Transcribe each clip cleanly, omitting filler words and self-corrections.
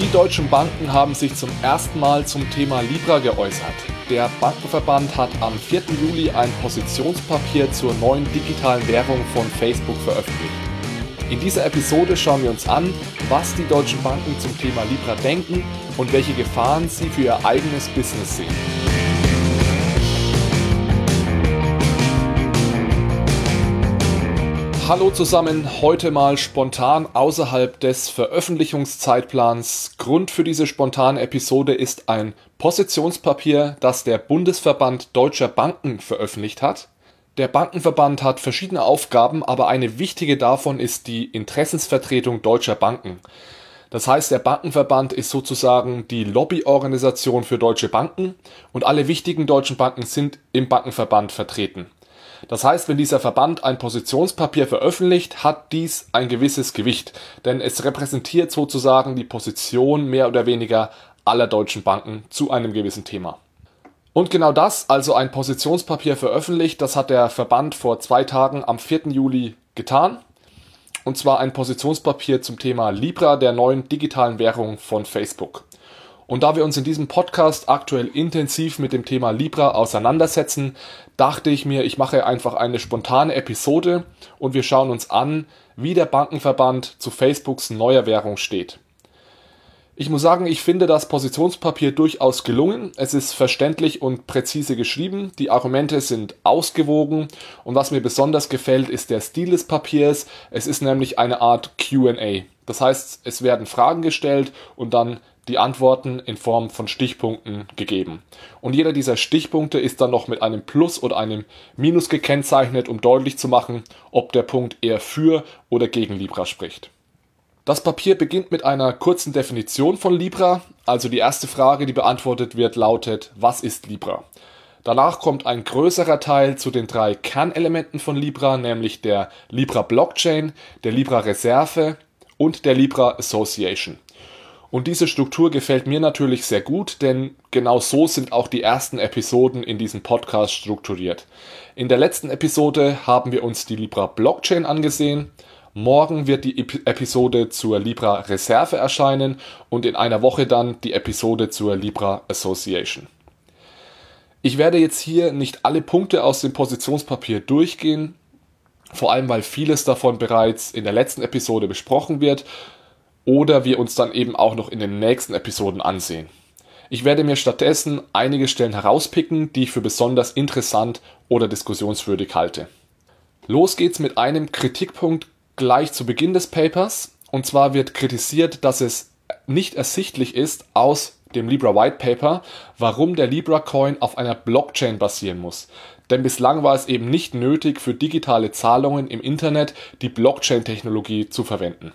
die deutschen Banken haben sich zum ersten Mal zum Thema Libra geäußert. Der Bankenverband hat am 4. Juli ein Positionspapier zur neuen digitalen Währung von Facebook veröffentlicht. In dieser Episode schauen wir uns an, was die deutschen Banken zum Thema Libra denken und welche Gefahren sie für ihr eigenes Business sehen. Hallo zusammen, heute mal spontan außerhalb des Veröffentlichungszeitplans. Grund für diese spontane Episode ist ein Positionspapier, das der Bundesverband Deutscher Banken veröffentlicht hat. Der Bankenverband hat verschiedene Aufgaben, aber eine wichtige davon ist die Interessensvertretung deutscher Banken. Das heißt, der Bankenverband ist sozusagen die Lobbyorganisation für deutsche Banken und alle wichtigen deutschen Banken sind im Bankenverband vertreten. Das heißt, wenn dieser Verband ein Positionspapier veröffentlicht, hat dies ein gewisses Gewicht, denn es repräsentiert sozusagen die Position mehr oder weniger aller deutschen Banken zu einem gewissen Thema. Und genau das, also ein Positionspapier veröffentlicht, das hat der Verband vor 2 Tagen am 4. Juli getan. Und zwar ein Positionspapier zum Thema Libra, der neuen digitalen Währung von Facebook. Und da wir uns in diesem Podcast aktuell intensiv mit dem Thema Libra auseinandersetzen, dachte ich mir, ich mache einfach eine spontane Episode und wir schauen uns an, wie der Bankenverband zu Facebooks neuer Währung steht. Ich muss sagen, ich finde das Positionspapier durchaus gelungen. Es ist verständlich und präzise geschrieben, die Argumente sind ausgewogen und was mir besonders gefällt, ist der Stil des Papiers. Es ist nämlich eine Art Q&A. Das heißt, es werden Fragen gestellt und dann die Antworten in Form von Stichpunkten gegeben. Und jeder dieser Stichpunkte ist dann noch mit einem Plus oder einem Minus gekennzeichnet, um deutlich zu machen, ob der Punkt eher für oder gegen Libra spricht. Das Papier beginnt mit einer kurzen Definition von Libra. Also die erste Frage, die beantwortet wird, lautet: Was ist Libra? Danach kommt ein größerer Teil zu den 3 Kernelementen von Libra, nämlich der Libra Blockchain, der Libra Reserve und der Libra Association. Und diese Struktur gefällt mir natürlich sehr gut, denn genau so sind auch die ersten Episoden in diesem Podcast strukturiert. In der letzten Episode haben wir uns die Libra Blockchain angesehen. Morgen wird die Episode zur Libra Reserve erscheinen und in einer Woche dann die Episode zur Libra Association. Ich werde jetzt hier nicht alle Punkte aus dem Positionspapier durchgehen, vor allem weil vieles davon bereits in der letzten Episode besprochen wird oder wir uns dann eben auch noch in den nächsten Episoden ansehen. Ich werde mir stattdessen einige Stellen herauspicken, die ich für besonders interessant oder diskussionswürdig halte. Los geht's mit einem Kritikpunkt gleich zu Beginn des Papers. Und zwar wird kritisiert, dass es nicht ersichtlich ist aus dem Libra White Paper, warum der Libra Coin auf einer Blockchain basieren muss. Denn bislang war es eben nicht nötig, für digitale Zahlungen im Internet die Blockchain-Technologie zu verwenden.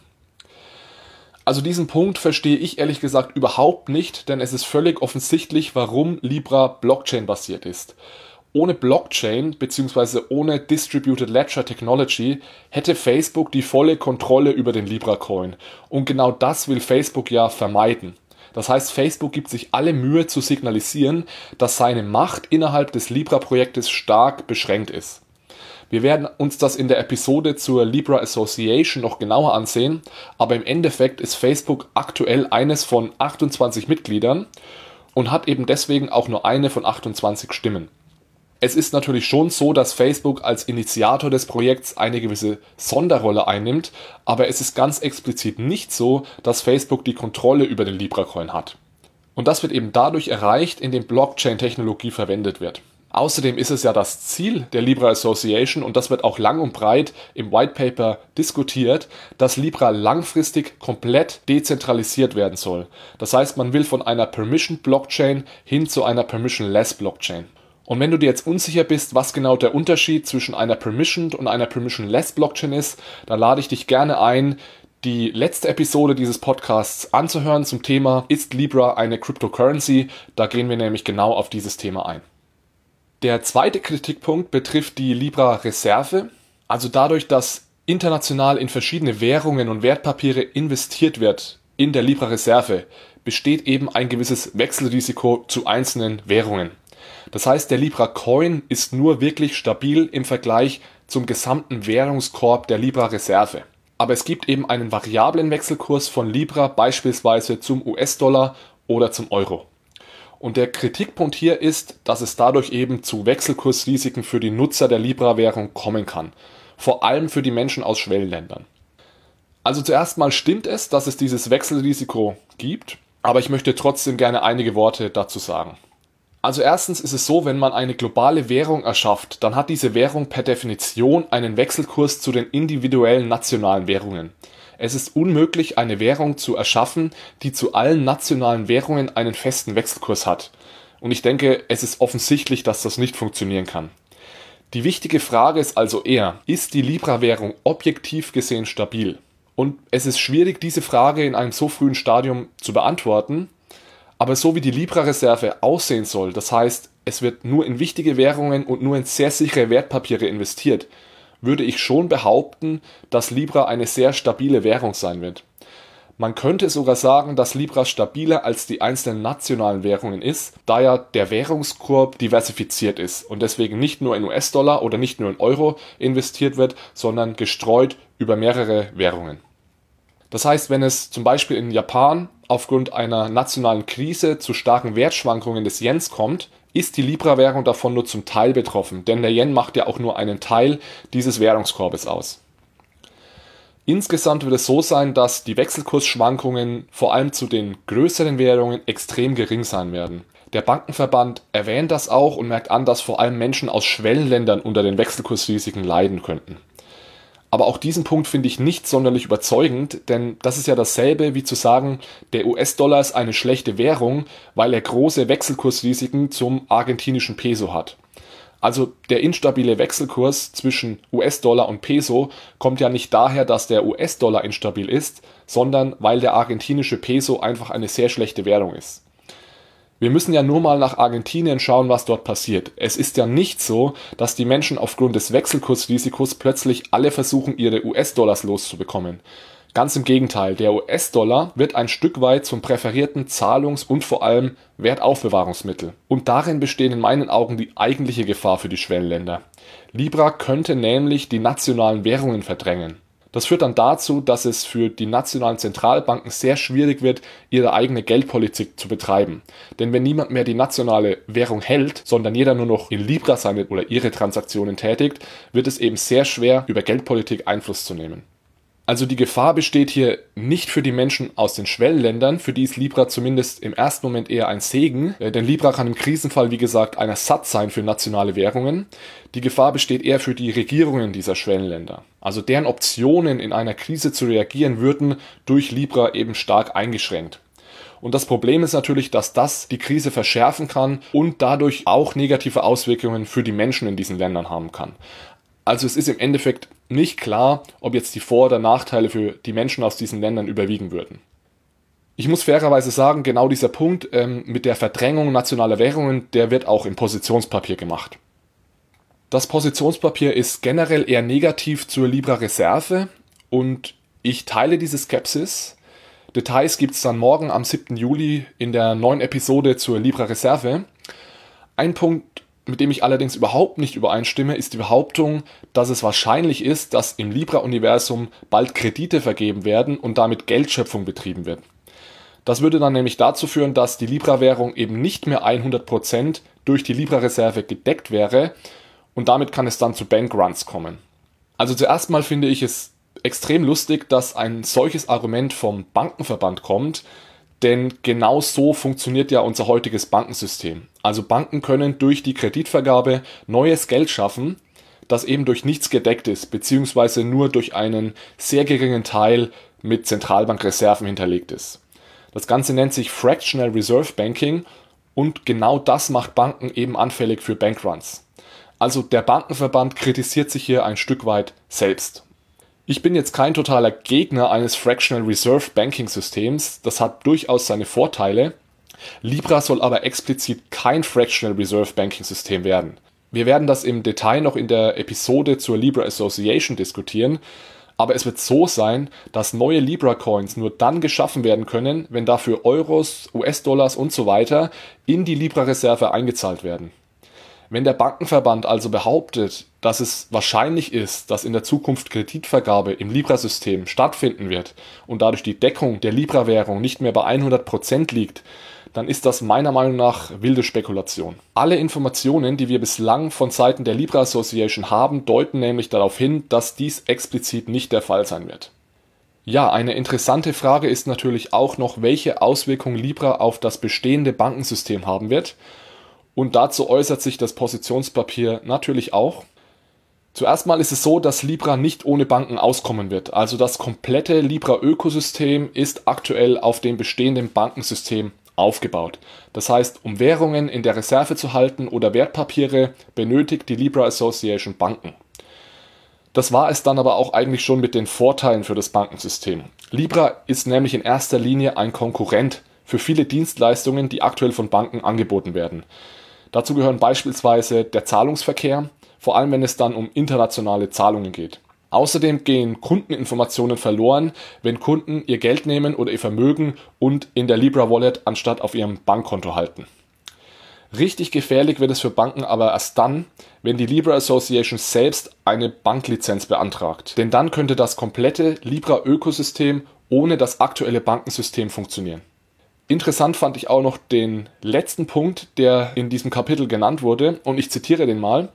Also diesen Punkt verstehe ich ehrlich gesagt überhaupt nicht, denn es ist völlig offensichtlich, warum Libra Blockchain-basiert ist. Ohne Blockchain bzw. ohne Distributed Ledger Technology hätte Facebook die volle Kontrolle über den Libra Coin. Und genau das will Facebook ja vermeiden. Das heißt, Facebook gibt sich alle Mühe zu signalisieren, dass seine Macht innerhalb des Libra-Projektes stark beschränkt ist. Wir werden uns das in der Episode zur Libra Association noch genauer ansehen, aber im Endeffekt ist Facebook aktuell eines von 28 Mitgliedern und hat eben deswegen auch nur eine von 28 Stimmen. Es ist natürlich schon so, dass Facebook als Initiator des Projekts eine gewisse Sonderrolle einnimmt, aber es ist ganz explizit nicht so, dass Facebook die Kontrolle über den Libra Coin hat. Und das wird eben dadurch erreicht, indem Blockchain-Technologie verwendet wird. Außerdem ist es ja das Ziel der Libra Association, und das wird auch lang und breit im White Paper diskutiert, dass Libra langfristig komplett dezentralisiert werden soll. Das heißt, man will von einer Permissioned Blockchain hin zu einer Permissionless Blockchain. Und wenn du dir jetzt unsicher bist, was genau der Unterschied zwischen einer Permissioned und einer Permissionless Blockchain ist, dann lade ich dich gerne ein, die letzte Episode dieses Podcasts anzuhören zum Thema: Ist Libra eine Cryptocurrency? Da gehen wir nämlich genau auf dieses Thema ein. Der zweite Kritikpunkt betrifft die Libra Reserve. Also dadurch, dass international in verschiedene Währungen und Wertpapiere investiert wird in der Libra Reserve, besteht eben ein gewisses Wechselrisiko zu einzelnen Währungen. Das heißt, der Libra Coin ist nur wirklich stabil im Vergleich zum gesamten Währungskorb der Libra Reserve. aber es gibt eben einen variablen Wechselkurs von Libra beispielsweise zum US-Dollar oder zum Euro. Und der Kritikpunkt hier ist, dass es dadurch eben zu Wechselkursrisiken für die Nutzer der Libra-Währung kommen kann, vor allem für die Menschen aus Schwellenländern. Also zuerst mal stimmt es, dass es dieses Wechselrisiko gibt, aber ich möchte trotzdem gerne einige Worte dazu sagen. Also erstens ist es so, wenn man eine globale Währung erschafft, dann hat diese Währung per Definition einen Wechselkurs zu den individuellen nationalen Währungen. Es ist unmöglich, eine Währung zu erschaffen, die zu allen nationalen Währungen einen festen Wechselkurs hat. Und ich denke, es ist offensichtlich, dass das nicht funktionieren kann. Die wichtige Frage ist also eher, ist die Libra-Währung objektiv gesehen stabil? Und es ist schwierig, diese Frage in einem so frühen Stadium zu beantworten, aber so wie die Libra-Reserve aussehen soll, das heißt, es wird nur in wichtige Währungen und nur in sehr sichere Wertpapiere investiert, würde ich schon behaupten, dass Libra eine sehr stabile Währung sein wird. Man könnte sogar sagen, dass Libra stabiler als die einzelnen nationalen Währungen ist, da ja der Währungskorb diversifiziert ist und deswegen nicht nur in US-Dollar oder nicht nur in Euro investiert wird, sondern gestreut über mehrere Währungen. Das heißt, wenn es zum Beispiel in Japan aufgrund einer nationalen Krise zu starken Wertschwankungen des Yens kommt, ist die Libra-Währung davon nur zum Teil betroffen, denn der Yen macht ja auch nur einen Teil dieses Währungskorbes aus. Insgesamt wird es so sein, dass die Wechselkursschwankungen vor allem zu den größeren Währungen extrem gering sein werden. Der Bankenverband erwähnt das auch und merkt an, dass vor allem Menschen aus Schwellenländern unter den Wechselkursrisiken leiden könnten. Aber auch diesen Punkt finde ich nicht sonderlich überzeugend, denn das ist ja dasselbe wie zu sagen, der US-Dollar ist eine schlechte Währung, weil er große Wechselkursrisiken zum argentinischen Peso hat. Also der instabile Wechselkurs zwischen US-Dollar und Peso kommt ja nicht daher, dass der US-Dollar instabil ist, sondern weil der argentinische Peso einfach eine sehr schlechte Währung ist. Wir müssen ja nur mal nach Argentinien schauen, was dort passiert. Es ist ja nicht so, dass die Menschen aufgrund des Wechselkursrisikos plötzlich alle versuchen, ihre US-Dollars loszubekommen. Ganz im Gegenteil, der US-Dollar wird ein Stück weit zum präferierten Zahlungs- und vor allem Wertaufbewahrungsmittel. Und darin besteht in meinen Augen die eigentliche Gefahr für die Schwellenländer. Libra könnte nämlich die nationalen Währungen verdrängen. Das führt dann dazu, dass es für die nationalen Zentralbanken sehr schwierig wird, ihre eigene Geldpolitik zu betreiben. Denn wenn niemand mehr die nationale Währung hält, sondern jeder nur noch in Libra seine oder ihre Transaktionen tätigt, wird es eben sehr schwer, über Geldpolitik Einfluss zu nehmen. Also die Gefahr besteht hier nicht für die Menschen aus den Schwellenländern, für die ist Libra zumindest im ersten Moment eher ein Segen, denn Libra kann im Krisenfall, wie gesagt, ein Ersatz sein für nationale Währungen. Die Gefahr besteht eher für die Regierungen dieser Schwellenländer. Also deren Optionen in einer Krise zu reagieren würden durch Libra eben stark eingeschränkt. Und das Problem ist natürlich, dass das die Krise verschärfen kann und dadurch auch negative Auswirkungen für die Menschen in diesen Ländern haben kann. Also es ist im Endeffekt nicht klar, ob jetzt die Vor- oder Nachteile für die Menschen aus diesen Ländern überwiegen würden. Ich muss fairerweise sagen, genau dieser Punkt mit der Verdrängung nationaler Währungen, der wird auch im Positionspapier gemacht. Das Positionspapier ist generell eher negativ zur Libra-Reserve und ich teile diese Skepsis. Details gibt es dann morgen am 7. Juli in der neuen Episode zur Libra-Reserve. Ein Punkt, mit dem ich allerdings überhaupt nicht übereinstimme, ist die Behauptung, dass es wahrscheinlich ist, dass im Libra-Universum bald Kredite vergeben werden und damit Geldschöpfung betrieben wird. Das würde dann nämlich dazu führen, dass die Libra-Währung eben nicht mehr 100% durch die Libra-Reserve gedeckt wäre und damit kann es dann zu Bankruns kommen. Also zuerst mal finde ich es extrem lustig, dass ein solches Argument vom Bankenverband kommt, denn genau so funktioniert ja unser heutiges Bankensystem. Also Banken können durch die Kreditvergabe neues Geld schaffen, das eben durch nichts gedeckt ist, beziehungsweise nur durch einen sehr geringen Teil mit Zentralbankreserven hinterlegt ist. Das Ganze nennt sich Fractional Reserve Banking und genau das macht Banken eben anfällig für Bankruns. Also der Bankenverband kritisiert sich hier ein Stück weit selbst. Ich bin jetzt kein totaler Gegner eines Fractional Reserve Banking Systems, das hat durchaus seine Vorteile. Libra soll aber explizit kein Fractional Reserve Banking System werden. Wir werden das im Detail noch in der Episode zur Libra Association diskutieren, aber es wird so sein, dass neue Libra Coins nur dann geschaffen werden können, wenn dafür Euros, US-Dollars und so weiter in die Libra Reserve eingezahlt werden. Wenn der Bankenverband also behauptet, dass es wahrscheinlich ist, dass in der Zukunft Kreditvergabe im Libra-System stattfinden wird und dadurch die Deckung der Libra-Währung nicht mehr bei 100% liegt, dann ist das meiner Meinung nach wilde Spekulation. Alle Informationen, die wir bislang von Seiten der Libra Association haben, deuten nämlich darauf hin, dass dies explizit nicht der Fall sein wird. Ja, eine interessante Frage ist natürlich auch noch, welche Auswirkungen Libra auf das bestehende Bankensystem haben wird. Und dazu äußert sich das Positionspapier natürlich auch. Zuerst mal ist es so, dass Libra nicht ohne Banken auskommen wird. Also das komplette Libra-Ökosystem ist aktuell auf dem bestehenden Bankensystem aufgebaut. Das heißt, um Währungen in der Reserve zu halten oder Wertpapiere, benötigt die Libra Association Banken. Das war es dann aber auch eigentlich schon mit den Vorteilen für das Bankensystem. Libra ist nämlich in erster Linie ein Konkurrent für viele Dienstleistungen, die aktuell von Banken angeboten werden. Dazu gehören beispielsweise der Zahlungsverkehr, vor allem wenn es dann um internationale Zahlungen geht. Außerdem gehen Kundeninformationen verloren, wenn Kunden ihr Geld nehmen oder ihr Vermögen und in der Libra Wallet anstatt auf ihrem Bankkonto halten. Richtig gefährlich wird es für Banken aber erst dann, wenn die Libra Association selbst eine Banklizenz beantragt. Denn dann könnte das komplette Libra-Ökosystem ohne das aktuelle Bankensystem funktionieren. Interessant fand ich auch noch den letzten Punkt, der in diesem Kapitel genannt wurde, und ich zitiere den mal.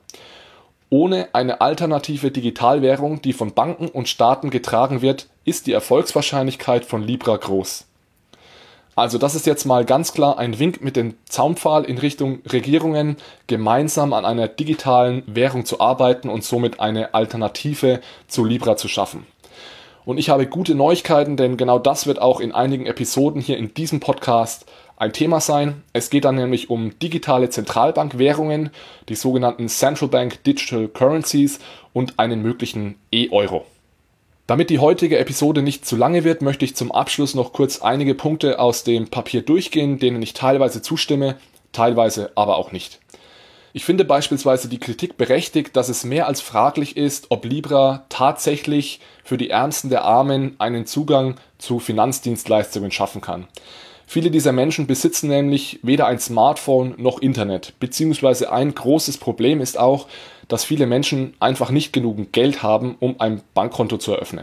Ohne eine alternative Digitalwährung, die von Banken und Staaten getragen wird, ist die Erfolgswahrscheinlichkeit von Libra groß. Also das ist jetzt mal ganz klar ein Wink mit dem Zaunpfahl in Richtung Regierungen, gemeinsam an einer digitalen Währung zu arbeiten und somit eine Alternative zu Libra zu schaffen. Und ich habe gute Neuigkeiten, denn genau das wird auch in einigen Episoden hier in diesem Podcast ein Thema sein. Es geht dann nämlich um digitale Zentralbankwährungen, die sogenannten Central Bank Digital Currencies und einen möglichen E-Euro. Damit die heutige Episode nicht zu lange wird, möchte ich zum Abschluss noch kurz einige Punkte aus dem Papier durchgehen, denen ich teilweise zustimme, teilweise aber auch nicht. Ich finde beispielsweise die Kritik berechtigt, dass es mehr als fraglich ist, ob Libra tatsächlich für die Ärmsten der Armen einen Zugang zu Finanzdienstleistungen schaffen kann. Viele dieser Menschen besitzen nämlich weder ein Smartphone noch Internet, beziehungsweise ein großes Problem ist auch, dass viele Menschen einfach nicht genug Geld haben, um ein Bankkonto zu eröffnen.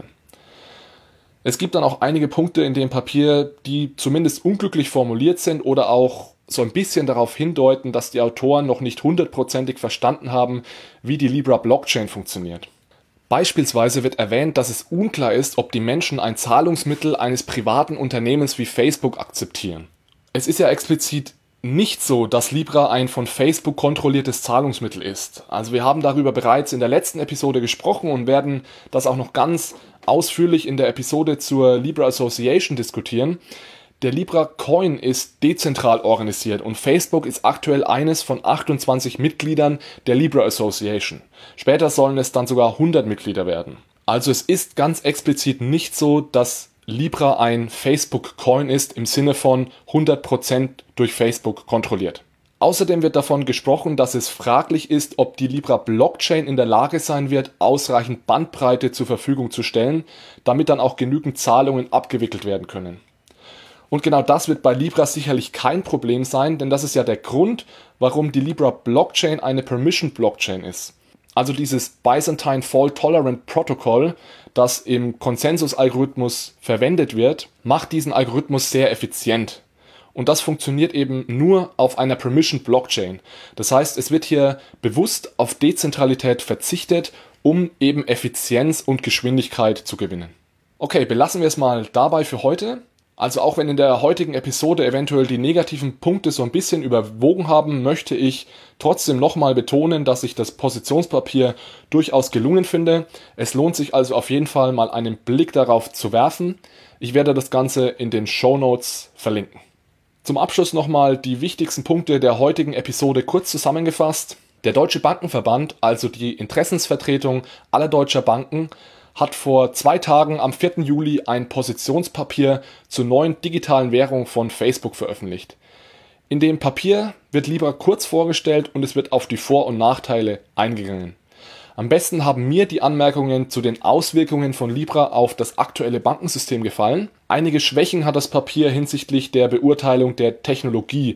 Es gibt dann auch einige Punkte in dem Papier, die zumindest unglücklich formuliert sind oder auch so ein bisschen darauf hindeuten, dass die Autoren noch nicht hundertprozentig verstanden haben, wie die Libra Blockchain funktioniert. Beispielsweise wird erwähnt, dass es unklar ist, ob die Menschen ein Zahlungsmittel eines privaten Unternehmens wie Facebook akzeptieren. Es ist ja explizit nicht so, dass Libra ein von Facebook kontrolliertes Zahlungsmittel ist. Also wir haben darüber bereits in der letzten Episode gesprochen und werden das auch noch ganz ausführlich in der Episode zur Libra Association diskutieren. Der Libra Coin ist dezentral organisiert und Facebook ist aktuell eines von 28 Mitgliedern der Libra Association. Später sollen es dann sogar 100 Mitglieder werden. Also es ist ganz explizit nicht so, dass Libra ein Facebook Coin ist im Sinne von 100% durch Facebook kontrolliert. Außerdem wird davon gesprochen, dass es fraglich ist, ob die Libra Blockchain in der Lage sein wird, ausreichend Bandbreite zur Verfügung zu stellen, damit dann auch genügend Zahlungen abgewickelt werden können. Und genau das wird bei Libra sicherlich kein Problem sein, denn das ist ja der Grund, warum die Libra Blockchain eine Permission Blockchain ist. Also dieses Byzantine Fault Tolerant Protocol, das im Konsensus-Algorithmus verwendet wird, macht diesen Algorithmus sehr effizient. Und das funktioniert eben nur auf einer Permission Blockchain. Das heißt, es wird hier bewusst auf Dezentralität verzichtet, um eben Effizienz und Geschwindigkeit zu gewinnen. Okay, belassen wir es mal dabei für heute. Also auch wenn in der heutigen Episode eventuell die negativen Punkte so ein bisschen überwogen haben, möchte ich trotzdem nochmal betonen, dass ich das Positionspapier durchaus gelungen finde. Es lohnt sich also auf jeden Fall mal einen Blick darauf zu werfen. Ich werde das Ganze in den Shownotes verlinken. Zum Abschluss nochmal die wichtigsten Punkte der heutigen Episode kurz zusammengefasst. Der Deutsche Bankenverband, also die Interessensvertretung aller deutscher Banken, hat vor 2 Tagen am 4. Juli ein Positionspapier zur neuen digitalen Währung von Facebook veröffentlicht. In dem Papier wird Libra kurz vorgestellt und es wird auf die Vor- und Nachteile eingegangen. Am besten haben mir die Anmerkungen zu den Auswirkungen von Libra auf das aktuelle Bankensystem gefallen. Einige Schwächen hat das Papier hinsichtlich der Beurteilung der Technologie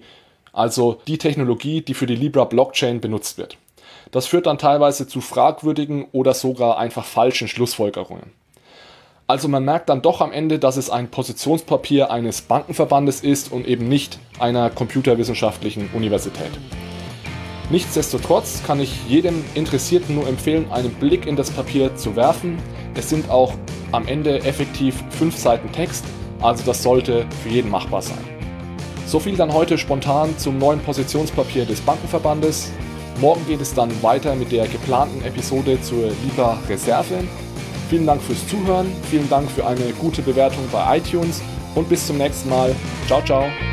also die Technologie, die für die Libra Blockchain benutzt wird. Das führt dann teilweise zu fragwürdigen oder sogar einfach falschen Schlussfolgerungen. Also man merkt dann doch am Ende, dass es ein Positionspapier eines Bankenverbandes ist und eben nicht einer computerwissenschaftlichen Universität. Nichtsdestotrotz kann ich jedem Interessierten nur empfehlen, einen Blick in das Papier zu werfen. Es sind auch am Ende effektiv 5 Seiten Text, also das sollte für jeden machbar sein. So viel dann heute spontan zum neuen Positionspapier des Bankenverbandes. Morgen geht es dann weiter mit der geplanten Episode zur Libra Reserve. Vielen Dank fürs Zuhören, vielen Dank für eine gute Bewertung bei iTunes und bis zum nächsten Mal. Ciao, ciao.